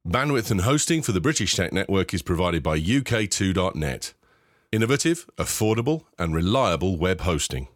Bandwidth and hosting for the British Tech Network is provided by UK2.net. Innovative, affordable and reliable web hosting.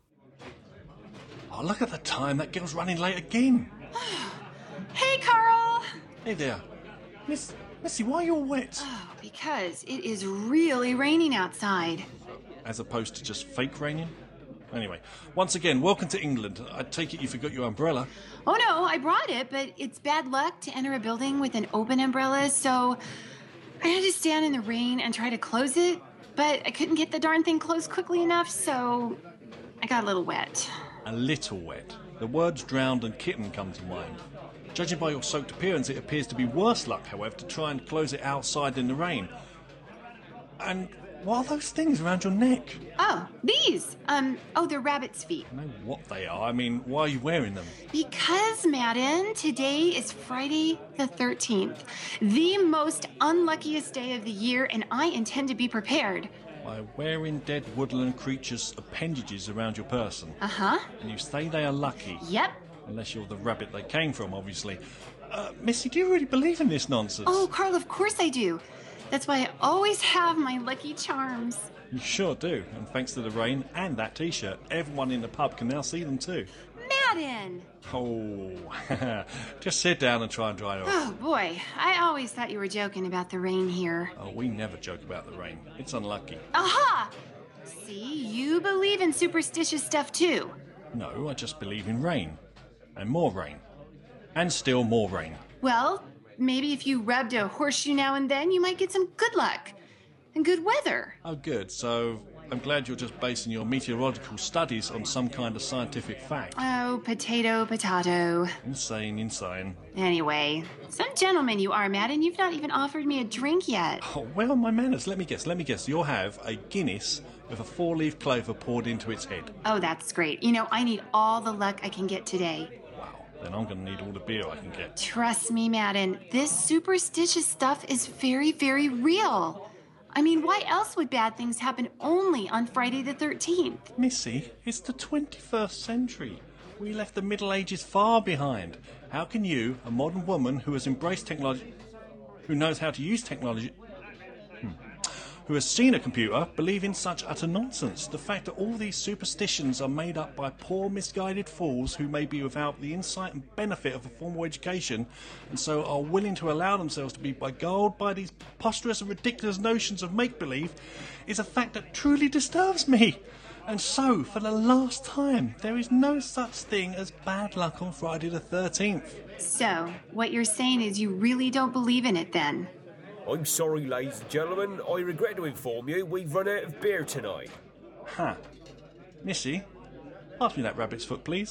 Oh, look at the time. That girl's running late again. Hey, Carl! Hey there. Missy, why are you all wet? Oh, because it is really raining outside. As opposed to just fake raining? Anyway, once again, welcome to England. I take it you forgot your umbrella. Oh no, I brought it, but it's bad luck to enter a building with an open umbrella, so I had to stand in the rain and try to close it, but I couldn't get the darn thing closed quickly enough, so I got a little wet. A little wet. The words drowned and kitten come to mind. Judging by your soaked appearance, it appears to be worse luck, however, to try and close it outside in the rain. And what are those things around your neck? Oh, these! They're rabbit's feet. I know what they are. I mean, why are you wearing them? Because, Madden, today is Friday the 13th, the most unluckiest day of the year, and I intend to be prepared. By wearing dead woodland creatures' appendages around your person. Uh-huh. And you say they are lucky. Yep. Unless you're the rabbit they came from, obviously. Missy, do you really believe in this nonsense? Oh, Carl, of course I do. That's why I always have my lucky charms. You sure do. And thanks to the rain and that T-shirt, everyone in the pub can now see them too. Madden! Oh, just sit down and try and dry it off. Oh, boy. I always thought you were joking about the rain here. Oh, we never joke about the rain. It's unlucky. Aha! See, you believe in superstitious stuff too. No, I just believe in rain. And more rain. And still more rain. Well, maybe if you rubbed a horseshoe now and then, you might get some good luck. And good weather. Oh, good. So I'm glad you're just basing your meteorological studies on some kind of scientific fact. Oh, potato, potato. Insane. Anyway, some gentleman you are, Madden. You've not even offered me a drink yet. Oh, where are my manners? Let me guess. You'll have a Guinness with a 4-leaf clover poured into its head. Oh, that's great. You know, I need all the luck I can get today. Wow, then I'm going to need all the beer I can get. Trust me, Madden. This superstitious stuff is very, very real. I mean, why else would bad things happen only on Friday the 13th? Missy, it's the 21st century. We left the Middle Ages far behind. How can you, a modern woman who has embraced technology, who knows how to use technology, who has seen a computer, believe in such utter nonsense? The fact that all these superstitions are made up by poor, misguided fools who may be without the insight and benefit of a formal education, and so are willing to allow themselves to be beguiled by these preposterous and ridiculous notions of make-believe, is a fact that truly disturbs me. And so, for the last time, there is no such thing as bad luck on Friday the 13th. So, what you're saying is you really don't believe in it then? I'm sorry, ladies and gentlemen. I regret to inform you we've run out of beer tonight. Huh. Missy, pass me that rabbit's foot, please.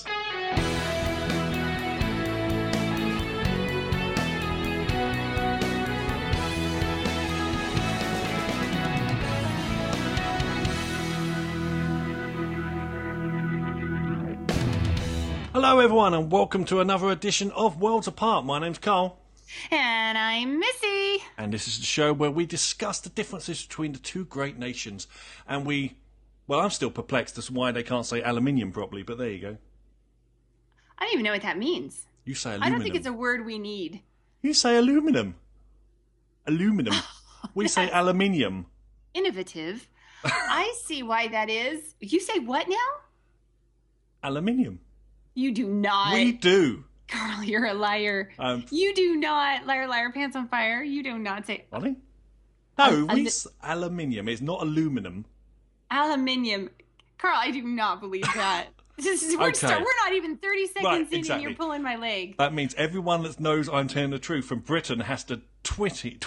Hello, everyone, and welcome to another edition of Worlds Apart. My name's Carl. And I'm Missy. And this is the show where we discuss the differences between the two great nations. And I'm still perplexed as to why they can't say aluminium properly, but there you go. I don't even know what that means. You say aluminum. I don't think it's a word we need. You say aluminum. Aluminum. We say aluminium. Innovative. I see why that is. You say what now? Aluminium. You do not. We do. Carl, you're a liar. You do not. Liar, liar, pants on fire. You do not say... What? No, aluminium. It's not aluminum. Aluminium. Carl, I do not believe that. We're not even 30 seconds in and you're pulling my leg. That means everyone that knows I'm telling the truth from Britain has to tweet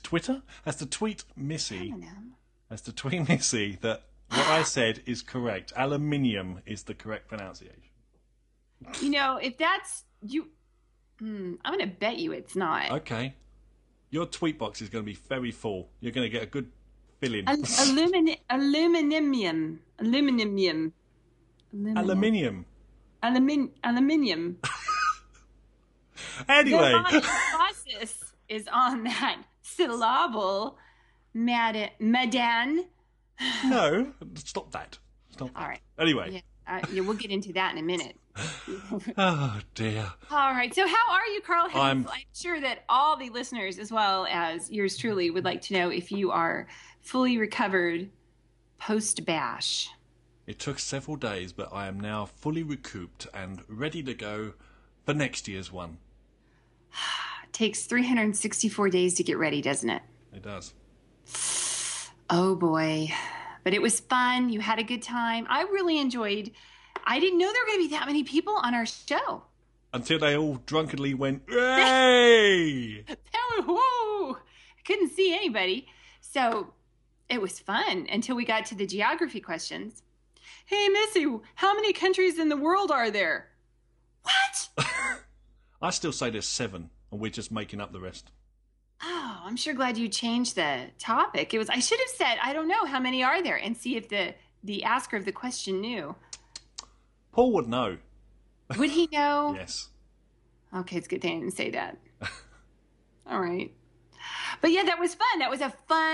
Missy. Has to tweet Missy that what I said is correct. Aluminium is the correct pronunciation. You know, if that's... I'm going to bet you it's not. Okay. Your tweet box is going to be very full. You're going to get a good fill-in. Aluminium. Anyway. The process is on that syllable, Madan. No, stop that. All right. Anyway. Yeah, we'll get into that in a minute. Oh, dear. All right. So how are you, Carl? I'm sure that all the listeners, as well as yours truly, would like to know if you are fully recovered post-bash. It took several days, but I am now fully recouped and ready to go for next year's one. It takes 364 days to get ready, doesn't it? It does. Oh, boy. But it was fun. You had a good time. I really enjoyed. I didn't know there were going to be that many people on our show. Until they all drunkenly went, "Hey!" Whoa! I couldn't see anybody. So it was fun until we got to the geography questions. Hey, Missy, how many countries in the world are there? What? I still say there's 7, and we're just making up the rest. Oh, I'm sure glad you changed the topic. I should have said, I don't know, how many are there? And see if the asker of the question knew. Paul would know. Would he know? Yes. Okay, it's a good thing I didn't say that. All right. But yeah, that was fun. That was a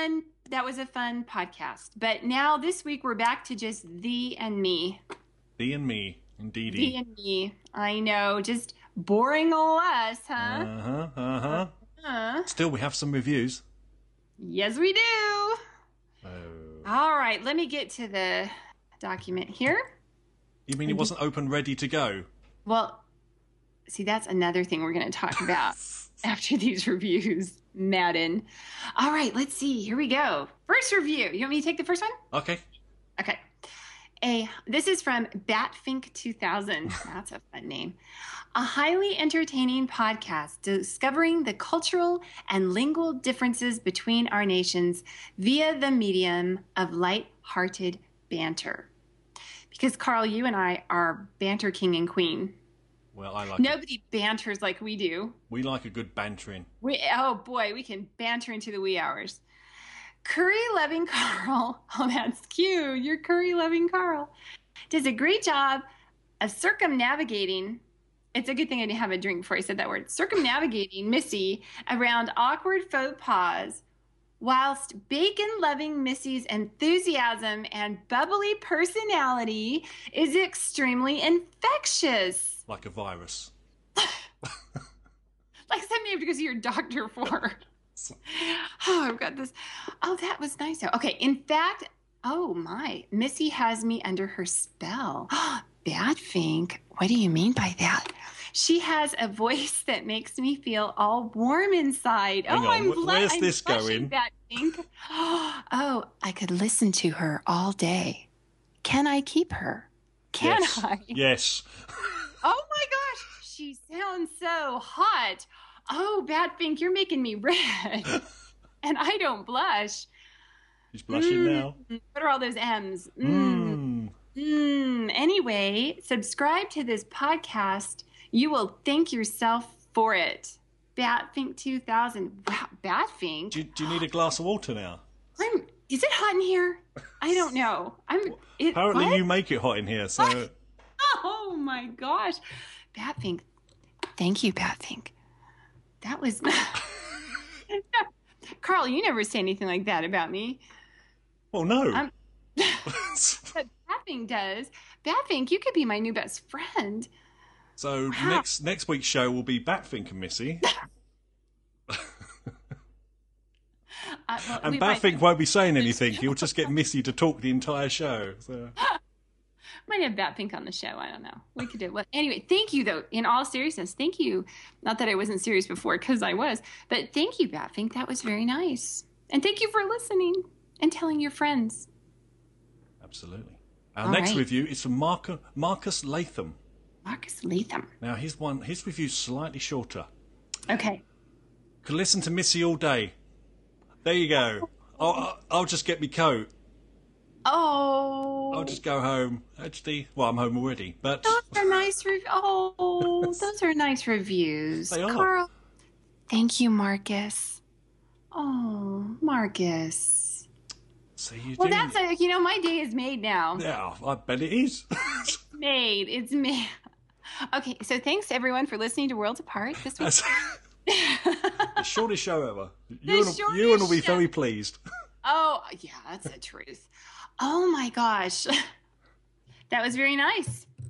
fun podcast. But now this week we're back to just thee and me. Thee and me, indeed. Thee and me. I know, just boring old us, huh? Still, we have some reviews. Yes, we do. Oh. All right, let me get to the document here. You mean it wasn't open, ready to go? Well, see, that's another thing we're going to talk about after these reviews, Madden. All right, let's see. Here we go. First review. You want me to take the first one? Okay. Okay. This is from Batfink2000. That's a fun name. A highly entertaining podcast discovering the cultural and lingual differences between our nations via the medium of light-hearted banter. Because, Carl, you and I are banter king and queen. Well, I like Nobody banters like we do. We like a good bantering. Oh, boy, we can banter into the wee hours. Curry-loving Carl, oh, that's cute. You're curry-loving Carl. Does a great job of circumnavigating. It's a good thing I didn't have a drink before I said that word. Circumnavigating Missy around awkward faux pas, whilst bacon-loving Missy's enthusiasm and bubbly personality is extremely infectious. Like a virus. Like something you have to go see your doctor for. Oh, I've got this. Oh, that was nice. Okay, in fact, oh my, Missy has me under her spell. Badfink, what do you mean by that? She has a voice that makes me feel all warm inside. Hang on, where's this going? Badfink. Oh, I could listen to her all day. Can I keep her? Can Yes. I? Yes. Oh my gosh, she sounds so hot. Oh, Badfink, you're making me red. And I don't blush. She's blushing now. What are all those M's? Mm. Anyway, subscribe to this podcast. You will thank yourself for it. Batfink 2000. Wow, Batfink. Do you need a glass of water now? Is it hot in here? I don't know. Apparently what? you make it hot in here, so... Oh my gosh. Batfink. Thank you, Batfink. That was... Carl, you never say anything like that about me. Well, no. But Batfink does. Batfink, you could be my new best friend. So next week's show will be Batfink and Missy. And Batfink won't be saying anything. He'll just get Missy to talk the entire show. So. Might have Batfink on the show. I don't know. We could do it. Well, anyway, thank you, though. In all seriousness, thank you. Not that I wasn't serious before, because I was. But thank you, Batfink. That was very nice. And thank you for listening and telling your friends. Absolutely. Our next review is from Marcus Latham. Marcus Latham. Now, his review's slightly shorter. Okay. Could listen to Missy all day. There you go. I'll just get me coat. Oh. I'll just go home. Actually, well, I'm home already, but... Those are nice reviews. Oh, those are nice reviews. They are. Carl, thank you, Marcus. Oh, Marcus. So you Well, do... that's my day is made now. Yeah, I bet it is. It's made. Okay, so thanks to everyone for listening to Worlds Apart this week. The shortest show ever. shortest You will be show. very pleased. Oh, yeah, that's the truth. Oh my gosh. That was very nice.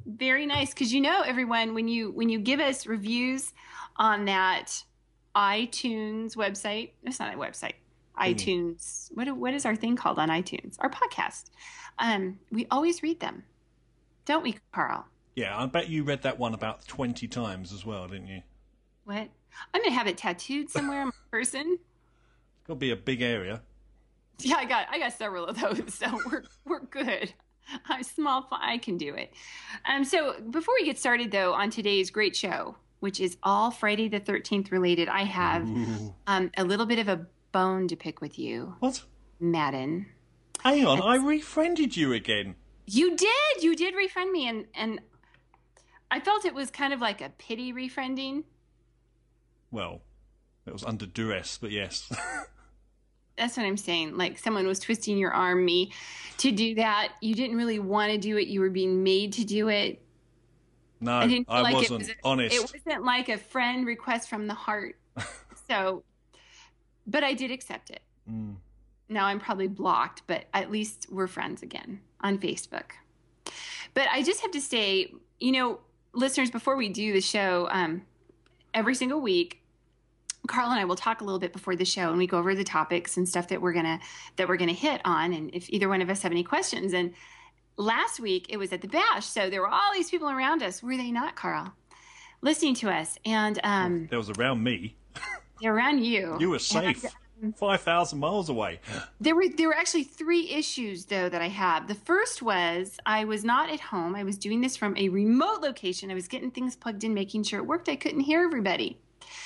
Very nice. Because you know, everyone, when you give us reviews on that iTunes website, it's not a website, iTunes. What is our thing called on iTunes? Our podcast. We always read them, don't we, Carl? Yeah, I bet you read that one about 20 times as well, didn't you? What? I'm gonna have it tattooed somewhere on my person. Got to be a big area. Yeah, I got several of those, so we're good. I'm small. I can do it. So before we get started, though, on today's great show, which is all Friday the 13th related, I have a little bit of a bone to pick with you. What? Madden. Hang on, I refriended you again. You did refriend me, and I felt it was kind of like a pity refriending. Well, it was under duress, but yes. That's what I'm saying. Like someone was twisting your arm, me, to do that. You didn't really want to do it. You were being made to do it. No, I wasn't honest. It wasn't like a friend request from the heart. So, but I did accept it. Now I'm probably blocked, but at least we're friends again on Facebook. But I just have to say, you know, listeners, before we do the show, every single week, Carl and I will talk a little bit before the show, and we go over the topics and stuff that we're gonna hit on, and if either one of us have any questions. And last week it was at the bash, so there were all these people around us. Were they not, Carl? Listening to us, and there was around me. They're around you. You were safe. 5,000 miles away. There were actually 3 issues, though, that I have. The first was I was not at home. I was doing this from a remote location. I was getting things plugged in, making sure it worked. I couldn't hear everybody.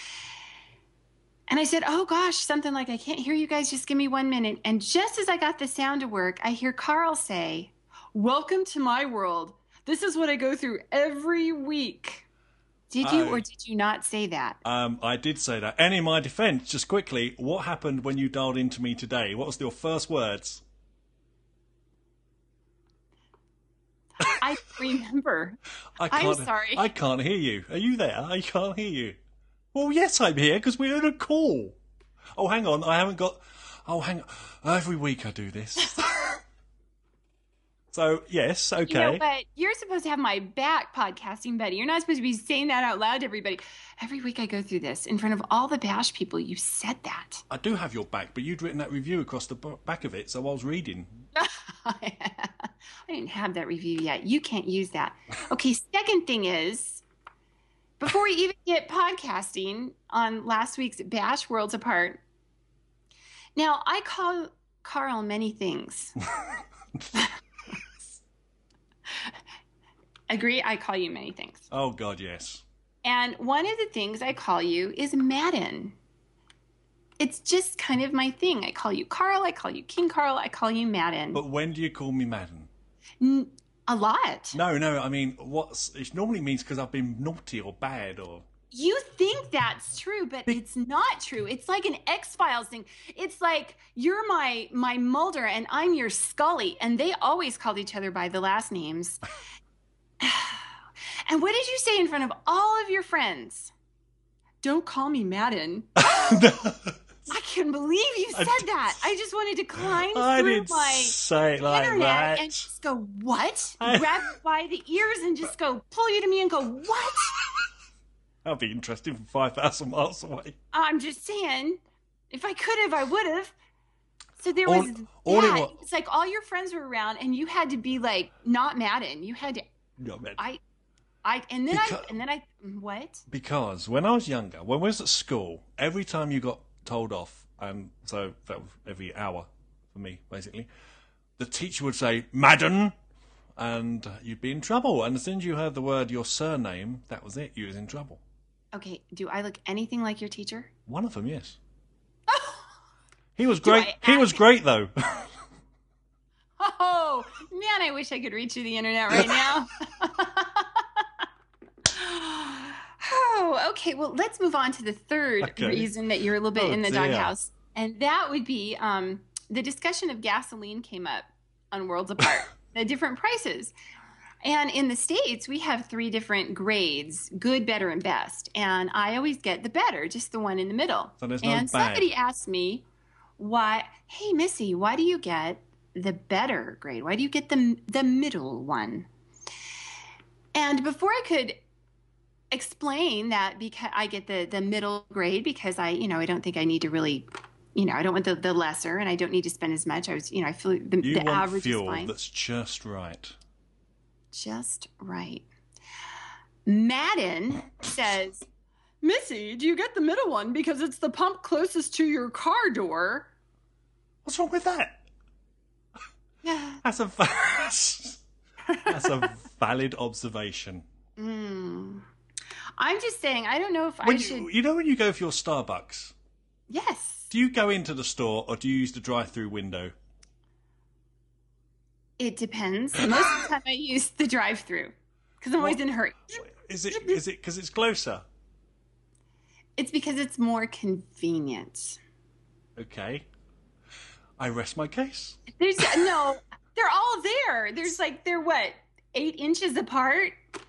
And I said, oh, gosh, something like, I can't hear you guys. Just give me 1 minute. And just as I got the sound to work, I hear Carl say, welcome to my world. This is what I go through every week. Did you or did you not say that? I did say that. And in my defense, just quickly, what happened when you dialed into me today? What was your first words? I remember. I'm sorry. I can't hear you. Are you there? I can't hear you. Well, yes, I'm here because we're on a call. Oh, hang on. I haven't got... Oh, hang on. Every week I do this. So, yes, okay. You know, but you're supposed to have my back, podcasting buddy. You're not supposed to be saying that out loud to everybody. Every week I go through this in front of all the bash people. You said that. I do have your back, but you'd written that review across the back of it, so I was reading. I didn't have that review yet. You can't use that. Okay, second thing is... Before we even get podcasting on last week's Bash Worlds Apart, now I call Carl many things. Agree? I call you many things. Oh, God, yes. And one of the things I call you is Madden. It's just kind of my thing. I call you Carl, I call you King Carl, I call you Madden. But when do you call me Madden? A lot. No, I mean, it normally means because I've been naughty or bad or... You think that's true, but it's not true. It's like an X-Files thing. It's like you're my Mulder and I'm your Scully, and they always called each other by the last names. And what did you say in front of all of your friends? Don't call me Madden. I can't believe you said that. I just wanted to climb through my say it like internet that. and just go, what? Grab you by the ears and just go, pull you to me and go, what? That'd be interesting from 5,000 miles away. I'm just saying, if I could have, I would have. So there was that. It's like all your friends were around and you had to be like, not Madden. You had to. Not Madden. And then I, what? Because when I was younger, when we was at school, every time you got told off, and so that was every hour for me, basically, the teacher would say, Madden, and you'd be in trouble. And as soon as you heard the word your surname, that was it. You was in trouble. Okay, do I look anything like your teacher? One of them, yes. He was great. He was great, though. Oh, man, I wish I could reach you the internet right now. Oh, okay. Well, let's move on to the third reason that you're a little bit in the doghouse. And that would be the discussion of gasoline came up on Worlds Apart, the different prices. And in the States, we have 3 different grades, good, better, and best. And I always get the better, just the one in the middle. So there's no and bad. Somebody asked me, hey, Missy, why do you get the better grade? Why do you get the middle one? And before I could explain that, because I get the middle grade, because I don't think I need to really, I don't want the lesser, and I don't need to spend as much. I feel You the want average fuel is fine. that's just right. Just right. Madden says, Missy, do you get the middle one because it's the pump closest to your car door? What's wrong with that? That's a valid observation. I'm just saying, I don't know if I should... You know when you go for your Starbucks, Yes. do you go into the store or do you use the drive-through window? It depends. Most of the time I use the drive-through because I'm always in a hurry. Is it because it's closer? It's because it's more convenient. Okay. I rest my case. No, they're all there. They're what, 8 inches apart?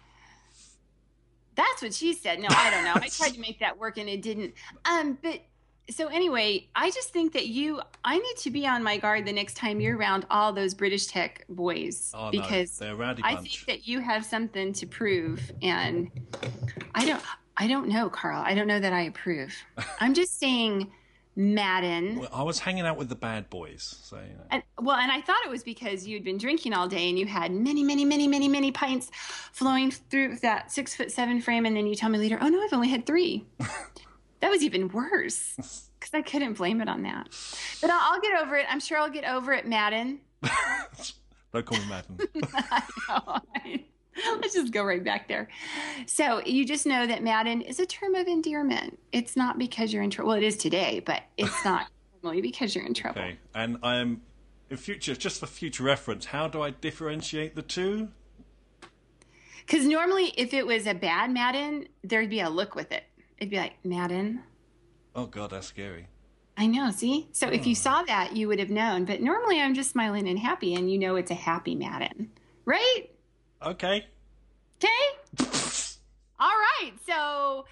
That's what she said. No, I don't know. I tried to make that work and it didn't. But so anyway, I just think that I need to be on my guard the next time you're around all those British Tech boys. Oh, because no, they're a rowdy I bunch. think that you have something to prove, and I don't know, Carl. I don't know that I approve. I'm just saying, Madden. Well, I was hanging out with the bad boys, so you know. And I thought it was because you'd been drinking all day and you had many, many, many, many, many pints flowing through that 6'7" frame, and then you tell me later, "Oh no, I've only had 3." That was even worse because I couldn't blame it on that. But I'll get over it. I'm sure I'll get over it, Madden. Don't call me Madden. I know. Let's just go right back there. So you just know that Madden is a term of endearment. It's not because you're in trouble. Well, it is today, but it's not normally because you're in trouble. Okay, and I am, in future, just for future reference, how do I differentiate the two? Because normally if it was a bad Madden, there'd be a look with it. It'd be like, Madden. Oh, God, that's scary. I know, see? So if you saw that, you would have known. But normally I'm just smiling and happy, and you know it's a happy Madden. Right? Okay. Okay? All right. So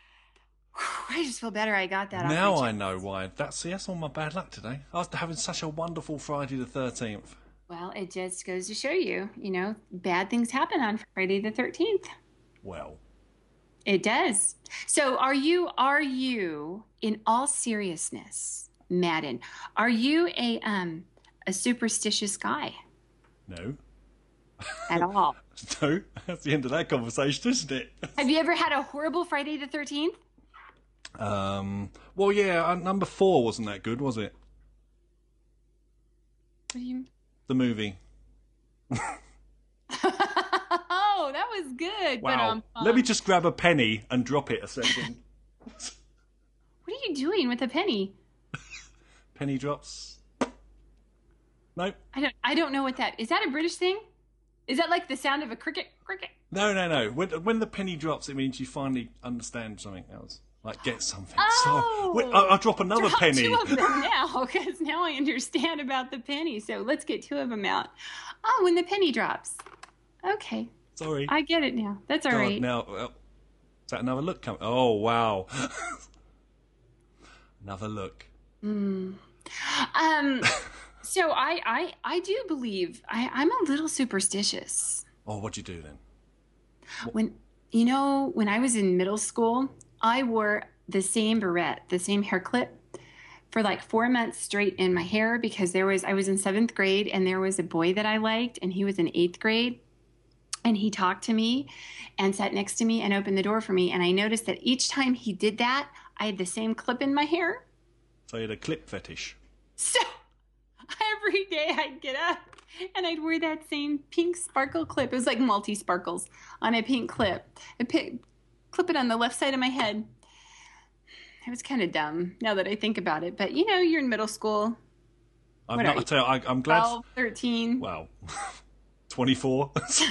I just feel better I got that off Now my I chest. know why. That's all my bad luck today. I was having such a wonderful Friday the 13th. Well, it just goes to show you, bad things happen on Friday the 13th. Well, It does. So are you, in all seriousness, Madden, are you a superstitious guy no. at all? No, that's the end of that conversation, isn't it? Have you ever had a horrible Friday the 13th? Well, yeah, number 4 wasn't that good, was it? What do you... The movie. Oh, that was good. Wow. But, Let me just grab a penny and drop it a second. what are you doing with a penny? Penny drops. Nope. I don't know what that is. That a British thing? Is that like the sound of a cricket? Cricket. No. When the penny drops, it means you finally understand something else. Like, get something. Oh! So, I'll drop another Drop penny. 2 of them now, because now I understand about the penny. So let's get 2 of them out. Oh, when the penny drops. Okay. Sorry. I get it now. That's all God, right. now, is that another look coming? Oh, wow. Another look. So I do believe I'm a little superstitious. Oh, what'd you do then? When I was in middle school, I wore the same barrette, the same hair clip for like 4 months straight in my hair because I was in 7th grade and there was a boy that I liked and he was in 8th grade. And he talked to me and sat next to me and opened the door for me. And I noticed that each time he did that, I had the same clip in my hair. So you had a clip fetish. So every day I'd get up and I'd wear that same pink sparkle clip. It was like multi-sparkles on a pink clip. Clip it on the left side of my head. It was kind of dumb now that I think about it. But, you're in middle school. I'm glad. 12, 13. Wow. 24.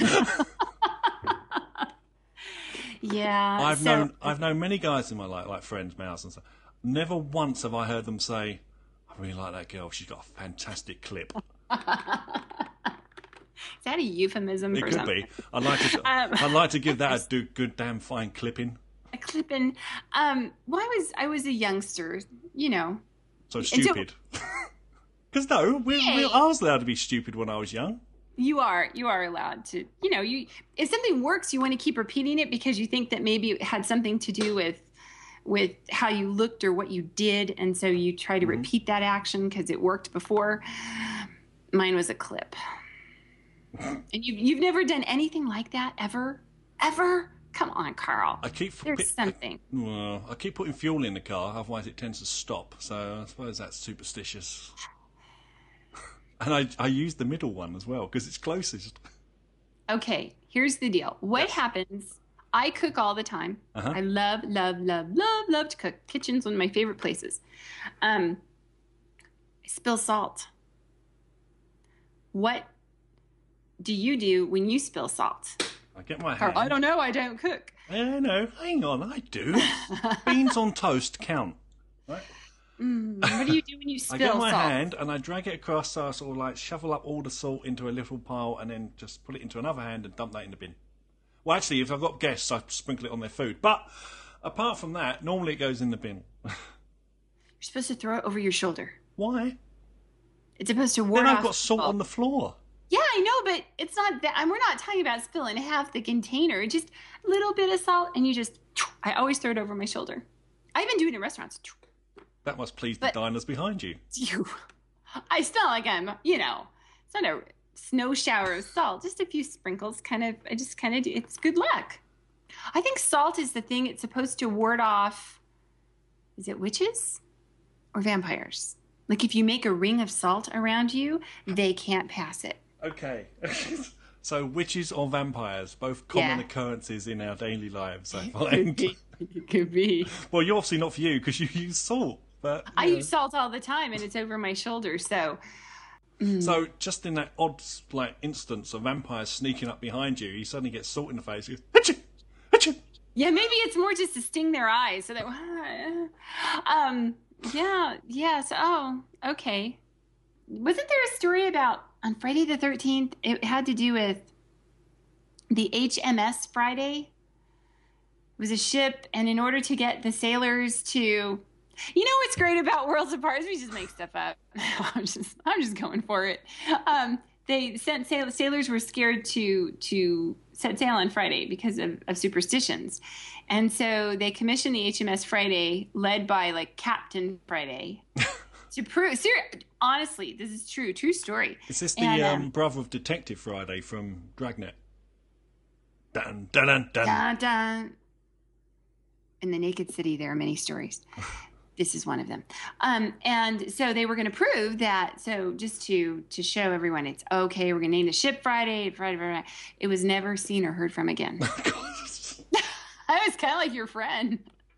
Yeah. I've known many guys in my life, like friends, males and stuff. Never once have I heard them say, "I really like that girl. She's got a fantastic clip." Is that a euphemism It for could something? be. I'd like to give that a good damn fine clipping. A clipping. Well, I was a youngster, So stupid. Because I was allowed to be stupid when I was young. You are allowed to, if something works, you want to keep repeating it because you think that maybe it had something to do with how you looked or what you did, and so you try to repeat that action because it worked before. Mine was a clip. And you've never done anything like that ever? Come on, Carl. There's something. I keep putting fuel in the car, otherwise it tends to stop. So I suppose that's superstitious. And I use the middle one as well because it's closest. Okay, here's the deal. What happens? I cook all the time. I love to cook. Kitchen's one of my favorite places. I spill salt. What do you do when you spill salt? I get my hand. I don't know. I don't cook. No, hang on. I do. Beans on toast count. Right? What do you do when you spill salt? I get my salt? hand and I drag it across, so I sort of like shovel up all the salt into a little pile and then just put it into another hand and dump that in the bin. Well, actually, if I've got guests, I sprinkle it on their food. But apart from that, normally it goes in the bin. You're supposed to throw it over your shoulder. Why? It's supposed to ward off. Then I've got salt on the floor. Yeah, I know, but it's not that. We're not talking about spilling half the container. Just a little bit of salt, and you just. I always throw it over my shoulder. I even do it in restaurants. That must please the diners behind you. I smell like I'm, it's not a snow shower of salt. Just a few sprinkles. I just kind of do. It's good luck. I think salt is the thing. It's supposed to ward off. Is it witches or vampires? Like if you make a ring of salt around you, they can't pass it. Okay. So witches or vampires, both common occurrences in our daily lives, I find. It could be. Well, you're obviously not for you because you use salt. But I use salt all the time, and it's over my shoulder, so... So just in that odd instance of vampires sneaking up behind you, you suddenly get salt in the face. You go, achoo! Achoo! Yeah, maybe it's more just to sting their eyes. So that... okay. Wasn't there a story about... On Friday the 13th, it had to do with the HMS Friday. It was a ship, and in order to get the sailors to... You know what's great about Worlds Apart is we just make stuff up. I'm just going for it. They sent sailors were scared to set sail on Friday because of superstitions. And so they commissioned the HMS Friday, led by Captain Friday, to prove... Honestly, this is true story. Is this the brother of Detective Friday from Dragnet? Dun, dun, dun, dun. Dun, dun. In the Naked City, there are many stories. This is one of them. And so they were going to prove that, so just to show everyone it's okay, we're going to name the ship Friday. It was never seen or heard from again. I was kind of like your friend.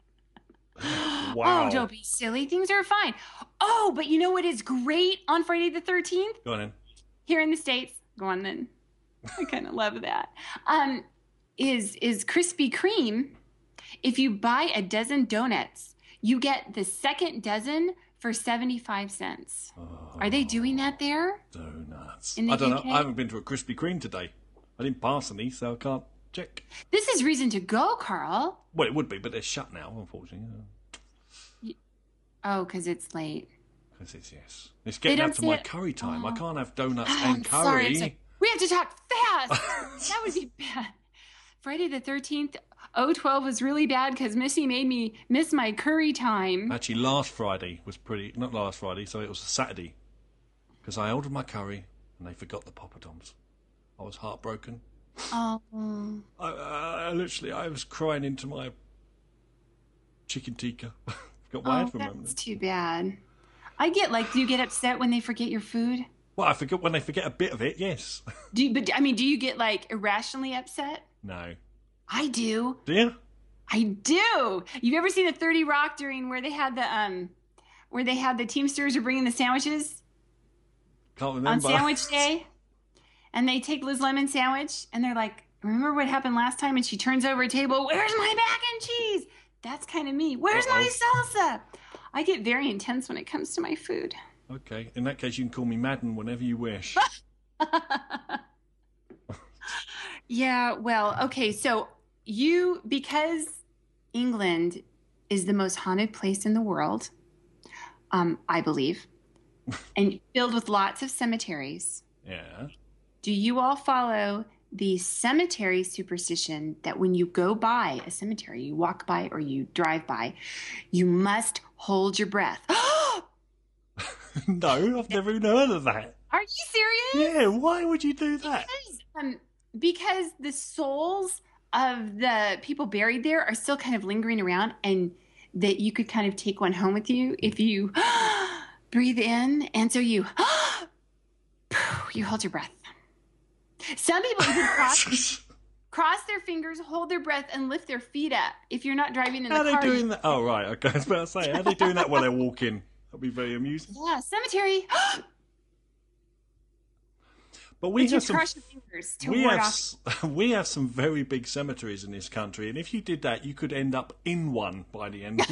Wow. Oh, don't be silly. Things are fine. Oh, but you know what is great on Friday the 13th? Go on then. Here in the States. Go on then. I kind of love that. Is Krispy Kreme. If you buy a dozen donuts, you get the second dozen for 75 cents. Oh, are they doing that there? Donuts. In the I don't UK? know. I haven't been to a Krispy Kreme today. I didn't pass any, so I can't check. This is reason to go, Carl. Well, it would be, but they're shut now, unfortunately. Oh, because it's late. Because it's getting up to my curry time. I can't have donuts and curry. Sorry. We have to talk fast. That would be bad. Friday the 13th, 012 was really bad because Missy made me miss my curry time. Actually, last Friday was not last Friday, so it was a Saturday. Because I ordered my curry and they forgot the poppadoms. I was heartbroken. Oh. I was crying into my chicken tikka. Got my head for a moment. That's too bad. Do you get upset when they forget your food? Well, I forget when they forget a bit of it, yes. Do you get irrationally upset? No. I do. Do you? I do. You've ever seen the 30 Rock during where they had the Teamsters are bringing the sandwiches? Can't remember. On sandwich day? And they take Liz Lemon's sandwich and they're like, remember what happened last time? And she turns over a table, where's my mac and cheese? That's kind of me. Where's my salsa? I get very intense when it comes to my food. Okay. In that case, you can call me Madden whenever you wish. Yeah, well, okay. So because England is the most haunted place in the world, I believe, and filled with lots of cemeteries. Yeah. Do you all follow the cemetery superstition that when you go by a cemetery, you walk by or you drive by, you must hold your breath? No, I've never even heard of that. Are you serious? Yeah, why would you do that? Because the souls of the people buried there are still kind of lingering around, and that you could kind of take one home with you if you breathe in, and so you hold your breath. Some people even cross their fingers, hold their breath, and lift their feet up if you're not driving in the car. How are they doing that? Oh, right. Okay, I was about to say, how are they doing that while they're walking? That'll be very amusing. Yeah, cemetery. But we have cross your fingers to ward off. We have some very big cemeteries in this country, and if you did that, you could end up in one by the end.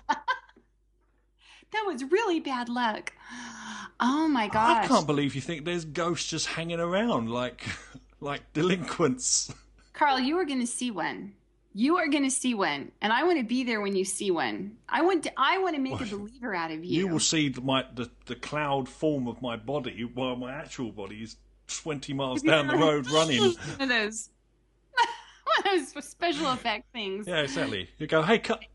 That was really bad luck. Oh my gosh! I can't believe you think there's ghosts just hanging around like delinquents. Carl, you are going to see one. You are going to see one, and I want to be there when you see one. I want to make a believer out of you. You will see the cloud form of my body while my actual body is 20 miles down the road running. One of those special effect things. Yeah, exactly. You go, hey, cut.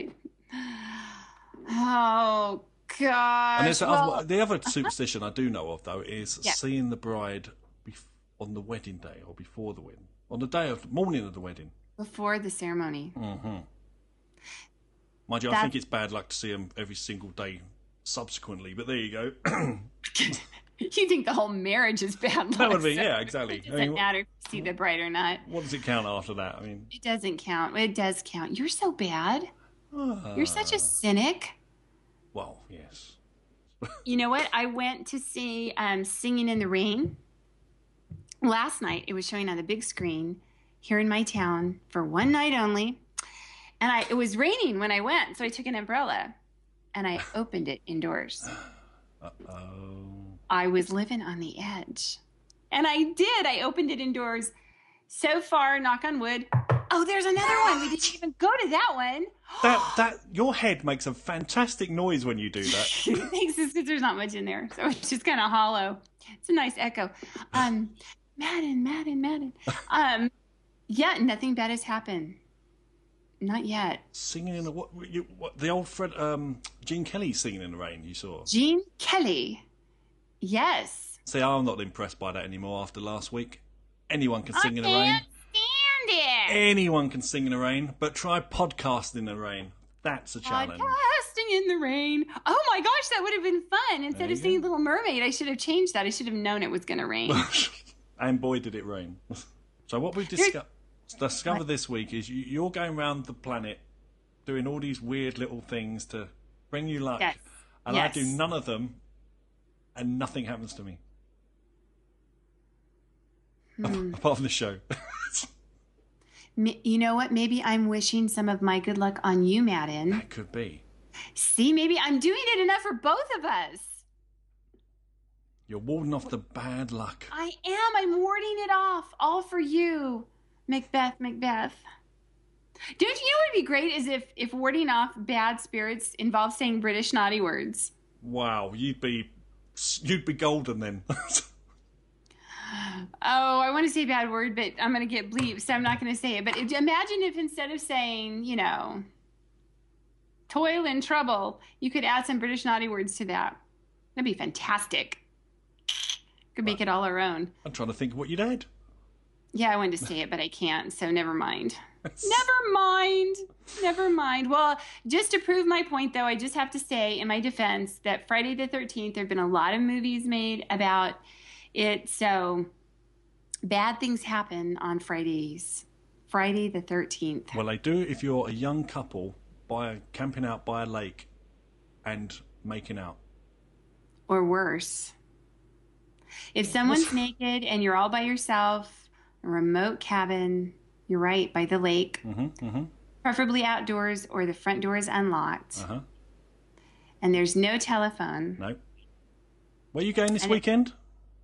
Oh God! And there's the other superstition I do know of, though, is seeing the bride on the wedding day or before the wedding, on the morning of the wedding, before the ceremony. Mm-hmm. Mind you, I think it's bad luck to see them every single day subsequently. But there you go. You think the whole marriage is bad luck? That would be, yeah, exactly. It doesn't matter if you see the bride or not. What does it count after that? I mean, it doesn't count. It does count. You're so bad. You're such a cynic. Well, yes. You know what? I went to see Singing in the Rain last night. It was showing on the big screen here in my town for one night only. And it was raining when I went, so I took an umbrella and I opened it indoors. Uh-oh. I was living on the edge. And I did. I opened it indoors. So far, knock on wood. Oh, there's another one. We didn't even go to that one. Your head makes a fantastic noise when you do that. Thanks, because there's not much in there, so it's just kind of hollow. It's a nice echo. Madden. Yeah, nothing bad has happened. Not yet. Singing in the the old Gene Kelly singing in the rain. You saw Gene Kelly. Yes. See, I'm not impressed by that anymore after last week. Anyone can sing in the rain. I can't stand it. Anyone can sing in the rain, but try podcasting in the rain. That's a challenge. Podcasting in the rain. Oh my gosh, that would have been fun. Instead of singing Little Mermaid, I should have changed that. I should have known it was going to rain. And boy, did it rain. So what we've discovered this week is you're going around the planet doing all these weird little things to bring you luck. Yes. And I do none of them, and nothing happens to me. Apart from the show. You know what? Maybe I'm wishing some of my good luck on you, Madden. That could be. See, maybe I'm doing it enough for both of us. You're warding off the bad luck. I am. I'm warding it off. All for you, Macbeth. Don't you know what would be great is if warding off bad spirits involved saying British naughty words? Wow, you'd be golden then. Oh, I want to say a bad word, but I'm going to get bleeped, so I'm not going to say it. But imagine if instead of saying, toil and trouble, you could add some British naughty words to that. That'd be fantastic. Could make it all our own. I'm trying to think of what you'd add. Yeah, I wanted to say it, but I can't, so never mind. Never mind. Well, just to prove my point, though, I just have to say in my defense that Friday the 13th, there have been a lot of movies made about it, so bad things happen on Fridays. Friday the 13th. Well, they do if you're a young couple camping out by a lake and making out. Or worse. If someone's naked and you're all by yourself, a remote cabin, you're right, by the lake, preferably outdoors or the front door is unlocked, and there's no telephone. No. Where are you going this weekend?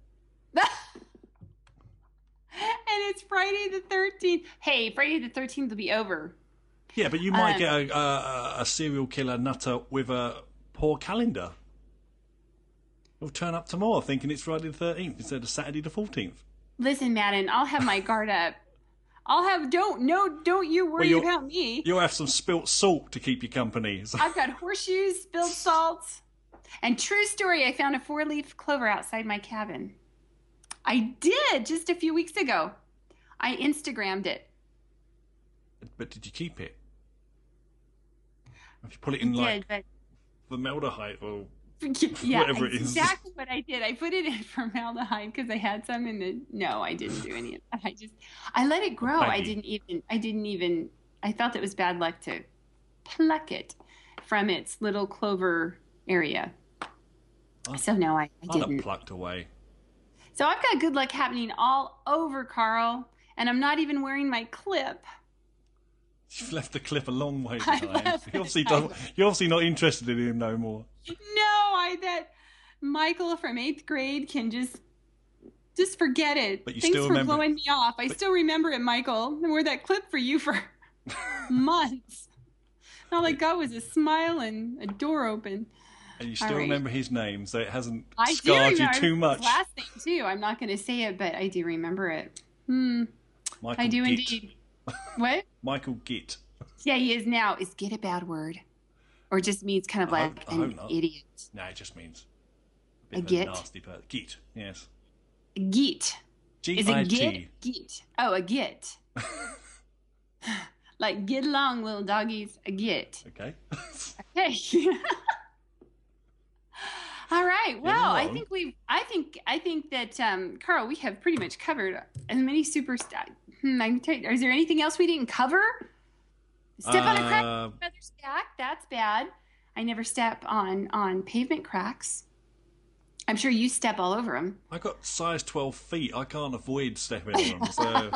And it's Friday the 13th. Hey, Friday the 13th will be over. Yeah, but you might get a serial killer nutter with a poor calendar. He'll turn up tomorrow thinking it's Friday the 13th instead of Saturday the 14th. Listen, Madden, I'll have my guard up. Don't you worry about me. You'll have some spilt salt to keep you company. I've got horseshoes, spilled salt. And true story, I found a 4-leaf clover outside my cabin. I did just a few weeks ago. I Instagrammed it. But did you keep it? If you put it in formaldehyde or whatever it is. Exactly what I did. I put it in formaldehyde because I had some no, I didn't do any of that. I let it grow. I thought that was bad luck to pluck it from its little clover area. So no, I didn't. I'd have plucked away. So I've got good luck happening all over, Carl, and I'm not even wearing my clip. You've left the clip a long way behind. You're obviously not interested in him no more. No, that Michael from 8th grade can just forget it. But you Thanks still for remember blowing me off. I still remember it, Michael. I wore that clip for you for months. All I got was a smile and a door open. And you still remember his name, so it hasn't I scarred do you too much. His last name too. I'm not going to say it, but I do remember it. Michael I do Gitt. indeed. What? Michael Gitt. Yeah, he is now. Is Gitt a bad word? Or just means kind of like an idiot? No, it just means a git? Nasty person. Git, yes. Git. G-I-T. Is it git? Git. Oh, a git. Like, get along, little doggies. A git. Okay. Okay. All right. Well, I think that Carl, we have pretty much covered as many superstars. Is there anything else we didn't cover? Step on a crack, feather stack. That's bad. I never step on pavement cracks. I'm sure you step all over them. I got size 12 feet. I can't avoid stepping on them. So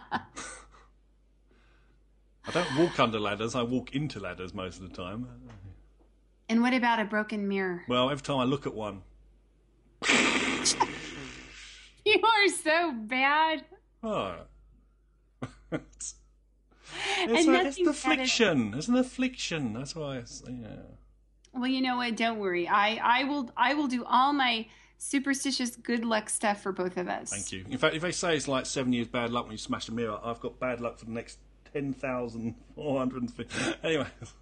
I don't walk under ladders. I walk into ladders most of the time. And what about a broken mirror? Well, every time I look at one. You are so bad. Oh. It's the affliction. It's an affliction. That's why Well, you know what? Don't worry. I will do all my superstitious good luck stuff for both of us. Thank you. In fact, if they say it's like 7 years bad luck when you smash a mirror, I've got bad luck for the next 10,450. Anyway.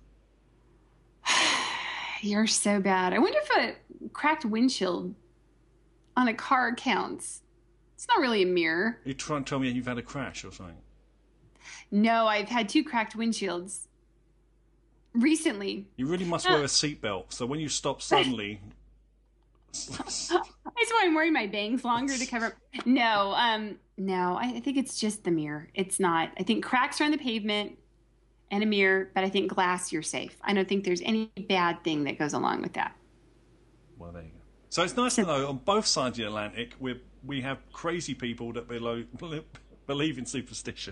You're so bad. I wonder if a cracked windshield on a car counts. It's not really a mirror. You're trying to tell me you've had a crash or something? No, I've had 2 cracked windshields recently. You really must wear a seatbelt, so when you stop suddenly... That's why I'm wearing my bangs longer to cover up. No, I think it's just the mirror. It's not. I think cracks are on the pavement and a mirror, but I think glass, you're safe. I don't think there's any bad thing that goes along with that. Well, there you go. So it's nice to know on both sides of the Atlantic we have crazy people that believe in superstition.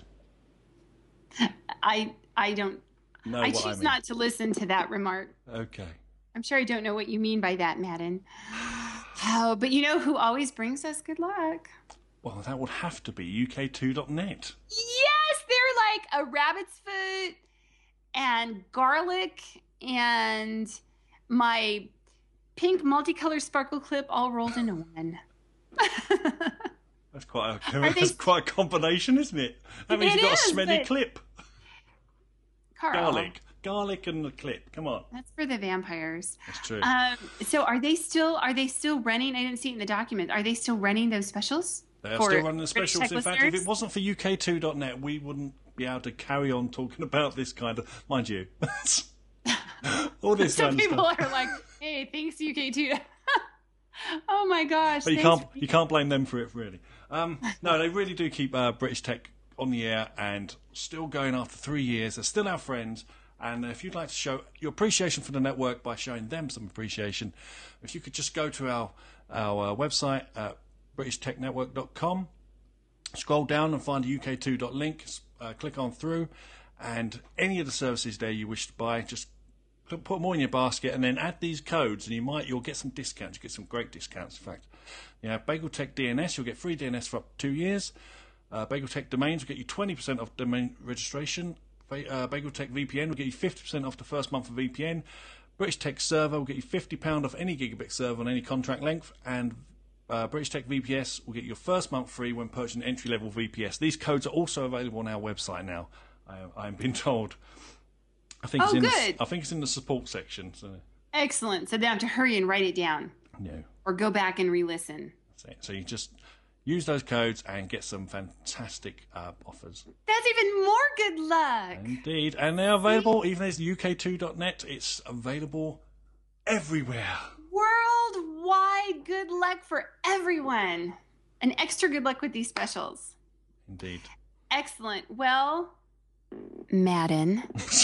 I don't. No, I choose not to listen to that remark. Okay. I'm sure I don't know what you mean by that, Madden. Oh, but you know who always brings us good luck? Well, that would have to be UK2.net. Yes, they're like a rabbit's foot and garlic and my pink multicolored sparkle clip all rolled into one. That's quite a combination, isn't it? That means you've got a smelly clip. Carl. Garlic and the clip. Come on. That's for the vampires. That's true. So are they still running? I didn't see it in the document. Are they still running those specials? They're still running the specials. In fact, if it wasn't for UK2.net, we wouldn't be able to carry on talking about this kind of, mind you. All this Some kind of people stuff. are like, "Hey, thanks UK2." Oh my gosh! But you can't blame them for it, really. No, they really do keep British Tech on the air and still going after 3 years. They're still our friends. And if you'd like to show your appreciation for the network by showing them some appreciation, if you could just go to our website at britishtechnetwork.com, scroll down and find UK2.link, click on through, and any of the services there you wish to buy, just put them all in your basket and then add these codes, and you'll get some discounts. You get some great discounts, in fact. You have BagelTech DNS, you'll get free DNS for up to 2 years. BagelTech Domains will get you 20% off domain registration. BagelTech VPN will get you 50% off the first month of VPN. British Tech Server will get you £50 off any gigabit server on any contract length. And British Tech VPS will get your first month free when purchasing entry-level VPS. These codes are also available on our website now. I'm being told. I think it's in the support section. So. Excellent. So they have to hurry and write it down. No. Or go back and re-listen. So you just use those codes and get some fantastic offers. That's even more good luck. Indeed. And they're available, even as UK2.net, it's available everywhere. Worldwide good luck for everyone. And extra good luck with these specials. Indeed. Excellent. Well, Madden.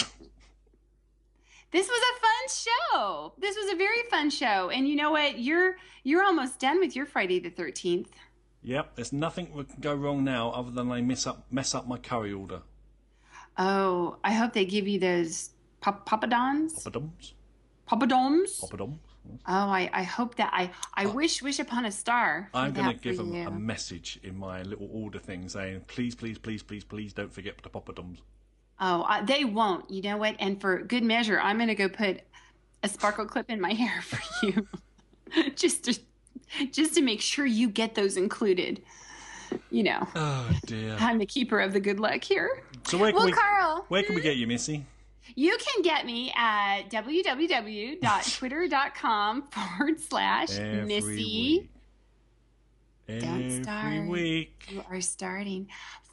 This was a fun show. This was a very fun show. And you know what? You're almost done with your Friday the 13th. Yep, there's nothing that can go wrong now other than they mess up my curry order. Oh, I hope they give you those poppadoms. Poppadoms? Poppadoms? Poppadoms. Oh, I hope that I wish upon a star. I'm going to give them a message in my little order thing saying, please, please, please, please, please don't forget the poppadoms. Oh, they won't. You know what? And for good measure, I'm going to go put a sparkle clip in my hair for you. just to make sure you get those included. You know. Oh, dear. I'm the keeper of the good luck here. So Carl. Where can we get you, Missy? You can get me at www.twitter.com/Missy. Don't start. Every week. You are starting.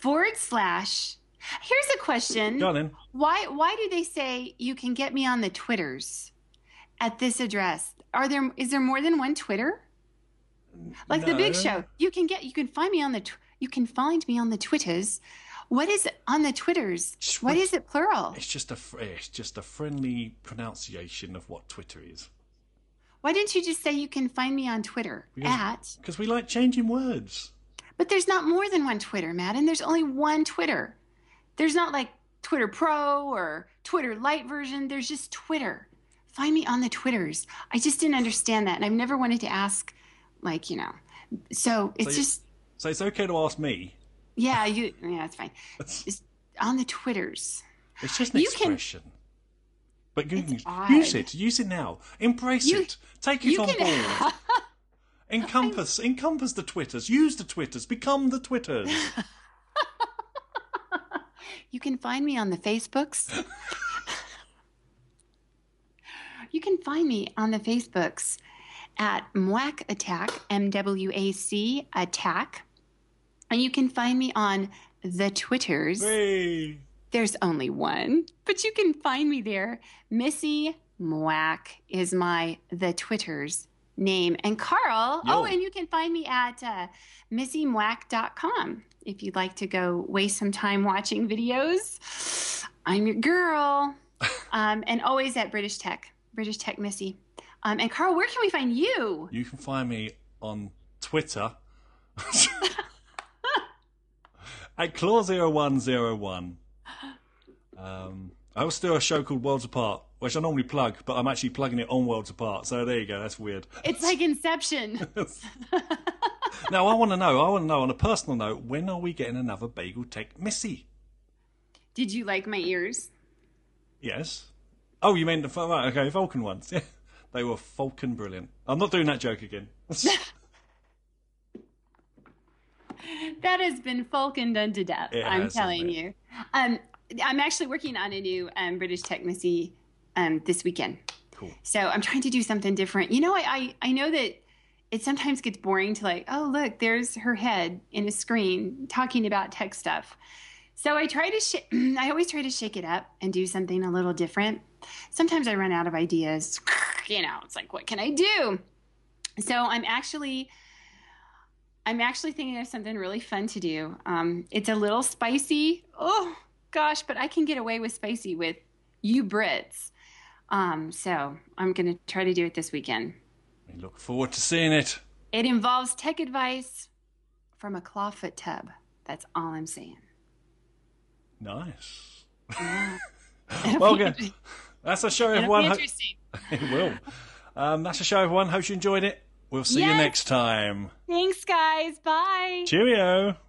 / Here's a question. Go on then. Why do they say you can get me on the Twitters at this address? Is there more than one Twitter? Like the Big Show. You can find me on the Twitters. What is it on the Twitters? What is it plural? It's just a friendly pronunciation of what Twitter is. Why didn't you just say you can find me on Twitter Because we like changing words. But there's not more than one Twitter, Madden. There's only one Twitter. There's not like Twitter Pro or Twitter Lite version. There's just Twitter. Find me on the Twitters. I just didn't understand that, and I've never wanted to ask, So it's okay to ask me. Yeah, it's fine. It's on the Twitters. It's just an expression. But use it now. Embrace it. Take it on board. Encompass the Twitters. Use the Twitters. Become the Twitters. You can find me on the Facebooks. You can find me on the Facebooks at MWAC Attack, MWAC Attack. And you can find me on the Twitters. Hey. There's only one, but you can find me there. Missy MWAC is the Twitter's name. And Carl, and you can find me at missymwack.com if you'd like to go waste some time watching videos. I'm your girl. And always at British Tech Missy. And Carl, where can we find you? You can find me on Twitter at Claw0101. I also do a show called Worlds Apart, which I normally plug, but I'm actually plugging it on Worlds Apart. So there you go. That's weird. It's like Inception. Now, I want to know on a personal note, when are we getting another Bagel Tech Missy? Did you like my ears? Yes. Oh, you meant the Vulcan ones. Yeah. They were Vulcan brilliant. I'm not doing that joke again. That has been Vulcan done to death. I'm telling you. I'm actually working on a new British Tech Missy this weekend. Cool. So I'm trying to do something different. You know, I know that it sometimes gets boring to look, there's her head in a screen talking about tech stuff. So I always try to shake it up and do something a little different. Sometimes I run out of ideas. It's like, what can I do? So I'm actually thinking of something really fun to do. It's a little spicy. Oh gosh, but I can get away with spicy with you Brits. So I'm going to try to do it this weekend. We look forward to seeing it. It involves tech advice from a clawfoot tub. That's all I'm saying. Nice. Yeah. Well, good. That's a show, everyone. It'll be interesting. It will. That's a show, everyone. Hope you enjoyed it. We'll see you next time. Thanks, guys. Bye. Cheerio.